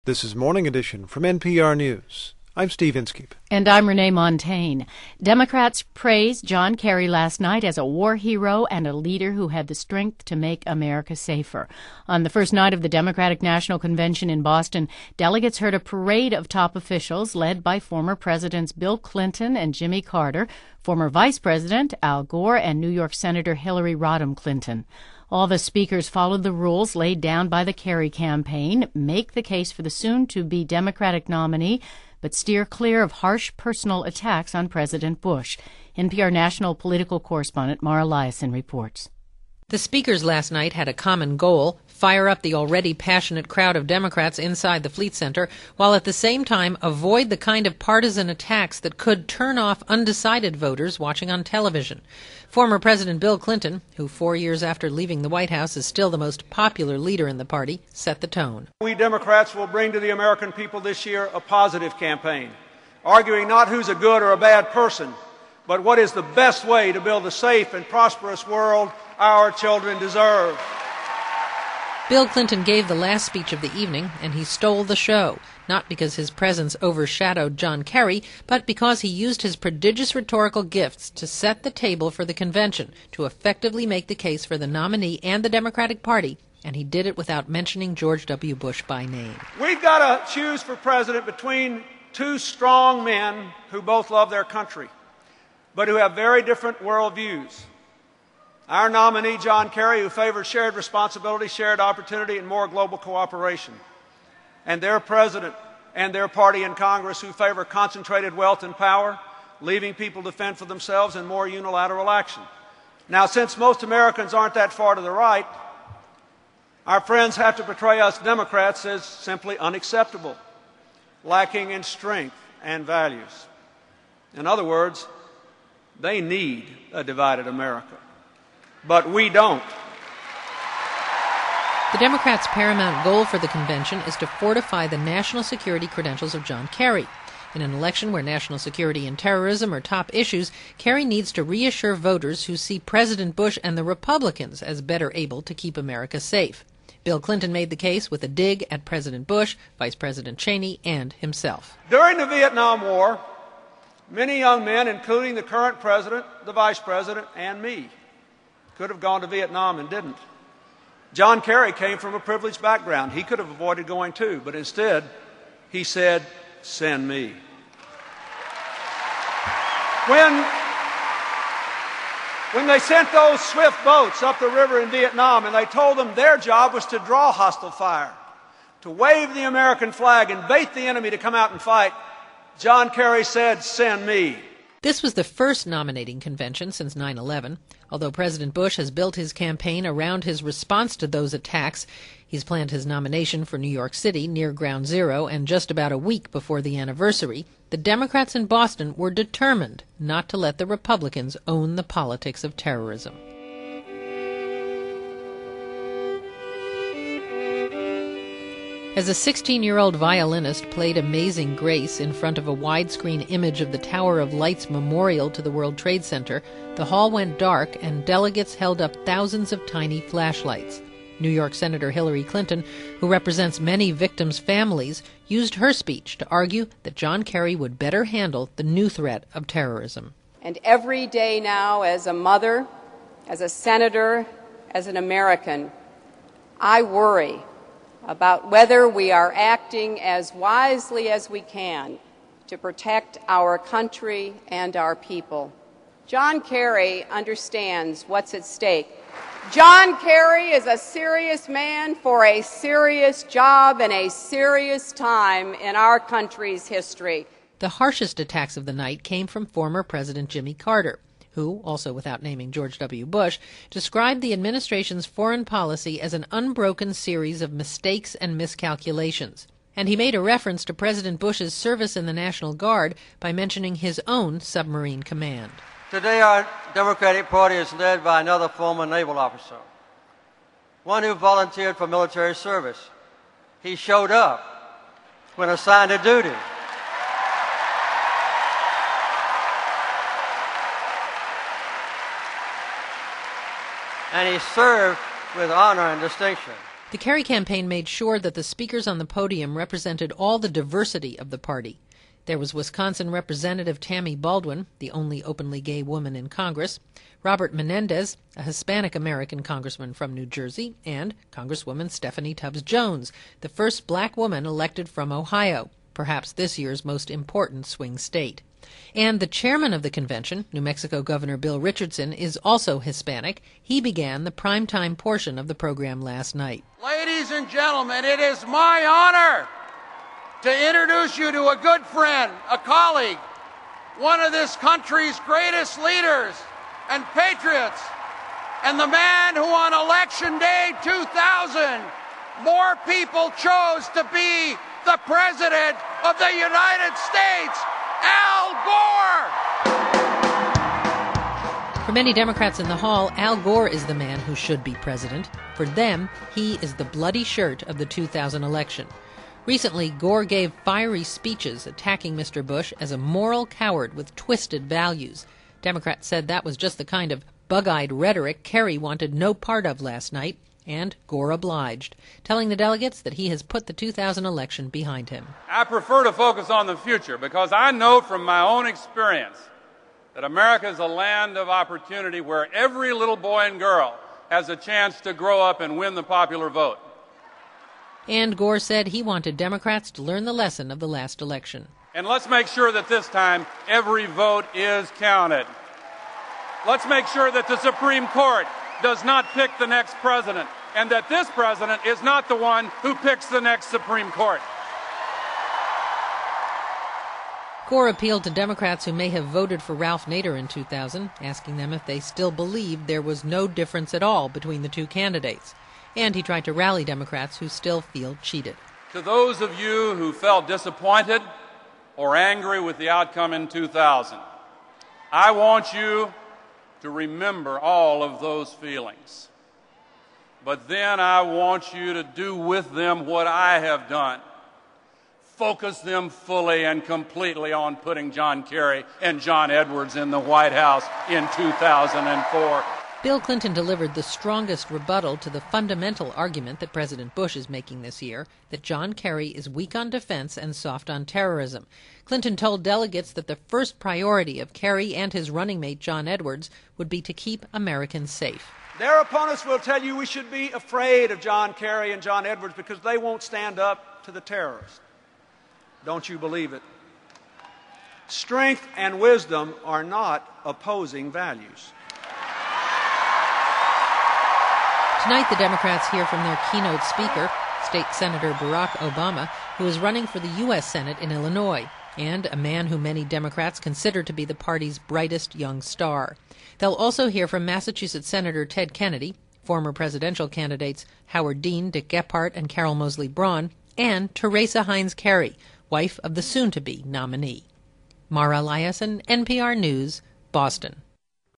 This is Morning Edition from NPR News. I'm Steve Inskeep. And I'm Renee Montagne. Democrats praised John Kerry last night as a war hero and a leader who had the strength to make America safer. On the first night of the Democratic National Convention in Boston, delegates heard a parade of top officials led by former Presidents Bill Clinton and Jimmy Carter, former Vice President Al Gore, and New York Senator Hillary Rodham Clinton. All the speakers followed the rules laid down by the Kerry campaign, make the case for the soon-to-be Democratic nominee, but steer clear of harsh personal attacks on President Bush. NPR national political correspondent Mara Liasson reports. The speakers last night had a common goal: fire up the already passionate crowd of Democrats inside the Fleet Center, while at the same time avoid the kind of partisan attacks that could turn off undecided voters watching on television. Former President Bill Clinton, who 4 years after leaving the White House is still the most popular leader in the party, set the tone. We Democrats will bring to the American people this year a positive campaign, arguing not who's a good or a bad person, but what is the best way to build a safe and prosperous world our children deserve. Bill Clinton gave the last speech of the evening, and he stole the show, not because his presence overshadowed John Kerry, but because he used his prodigious rhetorical gifts to set the table for the convention, to effectively make the case for the nominee and the Democratic Party, and he did it without mentioning George W. Bush by name. We've got to choose for president between two strong men who both love their country, but who have very different worldviews. Our nominee, John Kerry, who favors shared responsibility, shared opportunity, and more global cooperation. And their president and their party in Congress, who favor concentrated wealth and power, leaving people to fend for themselves, and more unilateral action. Now, since most Americans aren't that far to the right, our friends have to portray us Democrats as simply unacceptable, lacking in strength and values. In other words, they need a divided America. But we don't. The Democrats' paramount goal for the convention is to fortify the national security credentials of John Kerry. In an election where national security and terrorism are top issues, Kerry needs to reassure voters who see President Bush and the Republicans as better able to keep America safe. Bill Clinton made the case with a dig at President Bush, Vice President Cheney, and himself. During the Vietnam War, many young men, including the current president, the vice president, and me, could have gone to Vietnam and didn't. John Kerry came from a privileged background. He could have avoided going too, but instead he said, "Send me." When they sent those swift boats up the river in Vietnam and they told them their job was to draw hostile fire, to wave the American flag and bait the enemy to come out and fight, John Kerry said, "Send me." This was the first nominating convention since 9/11. Although President Bush has built his campaign around his response to those attacks, he's planned his nomination for New York City near Ground Zero, and just about a week before the anniversary, the Democrats in Boston were determined not to let the Republicans own the politics of terrorism. As a 16-year-old violinist played Amazing Grace in front of a widescreen image of the Tower of Lights memorial to the World Trade Center, the hall went dark and delegates held up thousands of tiny flashlights. New York Senator Hillary Clinton, who represents many victims' families, used her speech to argue that John Kerry would better handle the new threat of terrorism. And every day now, as a mother, as a senator, as an American, I worry about whether we are acting as wisely as we can to protect our country and our people. John Kerry understands what's at stake. John Kerry is a serious man for a serious job and a serious time in our country's history. The harshest attacks of the night came from former President Jimmy Carter, who, also without naming George W. Bush, described the administration's foreign policy as an unbroken series of mistakes and miscalculations. And he made a reference to President Bush's service in the National Guard by mentioning his own submarine command. Today our Democratic Party is led by another former naval officer, one who volunteered for military service. He showed up when assigned to duty. And he served with honor and distinction. The Kerry campaign made sure that the speakers on the podium represented all the diversity of the party. There was Wisconsin Representative Tammy Baldwin, the only openly gay woman in Congress, Robert Menendez, a Hispanic-American congressman from New Jersey, and Congresswoman Stephanie Tubbs Jones, the first black woman elected from Ohio, perhaps this year's most important swing state. And the chairman of the convention, New Mexico Governor Bill Richardson, is also Hispanic. He began the primetime portion of the program last night. Ladies and gentlemen, it is my honor to introduce you to a good friend, a colleague, one of this country's greatest leaders and patriots, and the man who on Election Day 2000, more people chose to be the President of the United States, Al Gore! For many Democrats in the hall, Al Gore is the man who should be president. For them, he is the bloody shirt of the 2000 election. Recently, Gore gave fiery speeches attacking Mr. Bush as a moral coward with twisted values. Democrats said that was just the kind of bug-eyed rhetoric Kerry wanted no part of last night, and Gore obliged, telling the delegates that he has put the 2000 election behind him. I prefer to focus on the future because I know from my own experience that America is a land of opportunity where every little boy and girl has a chance to grow up and win the popular vote. And Gore said he wanted Democrats to learn the lesson of the last election. And let's make sure that this time every vote is counted. Let's make sure that the Supreme Court does not pick the next president, and that this president is not the one who picks the next Supreme Court. Gore appealed to Democrats who may have voted for Ralph Nader in 2000, asking them if they still believed there was no difference at all between the two candidates. And he tried to rally Democrats who still feel cheated. To those of you who felt disappointed or angry with the outcome in 2000, I want you to remember all of those feelings. But then I want you to do with them what I have done. Focus them fully and completely on putting John Kerry and John Edwards in the White House in 2004. Bill Clinton delivered the strongest rebuttal to the fundamental argument that President Bush is making this year, that John Kerry is weak on defense and soft on terrorism. Clinton told delegates that the first priority of Kerry and his running mate John Edwards would be to keep Americans safe. Their opponents will tell you we should be afraid of John Kerry and John Edwards because they won't stand up to the terrorists. Don't you believe it? Strength and wisdom are not opposing values. Tonight, the Democrats hear from their keynote speaker, State Senator Barack Obama, who is running for the U.S. Senate in Illinois, and a man who many Democrats consider to be the party's brightest young star. They'll also hear from Massachusetts Senator Ted Kennedy, former presidential candidates Howard Dean, Dick Gephardt, and Carol Moseley Braun, and Teresa Heinz Kerry, wife of the soon-to-be nominee. Mara Liasson, NPR News, Boston.